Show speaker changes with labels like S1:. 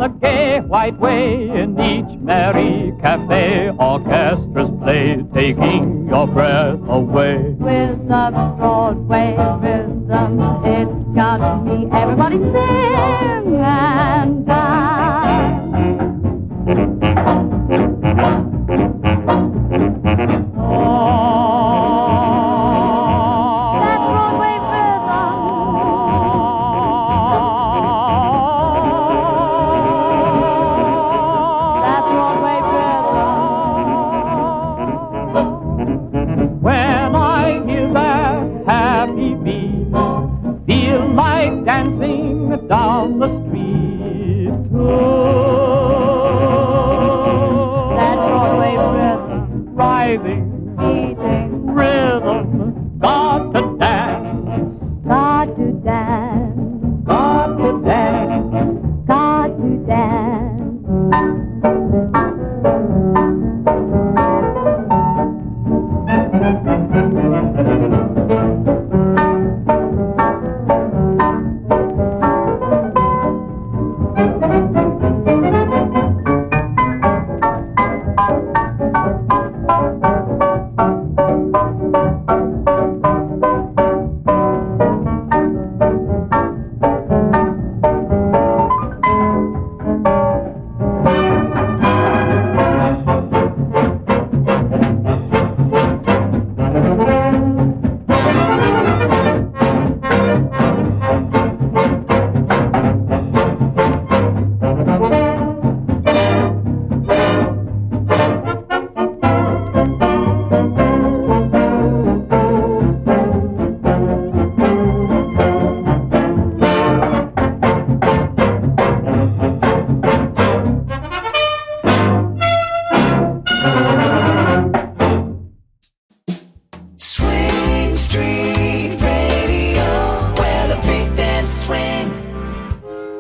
S1: the gay white way, in each merry cafe, orchestras play, taking your breath away.
S2: With the Broadway rhythm, it's got me. Everybody sing and dance.
S1: When I hear that happy beat, feel like dancing down the street. Oh,
S2: That Broadway rhythm,
S1: driving
S2: beating,
S1: rhythm, got to dance.
S2: got to dance.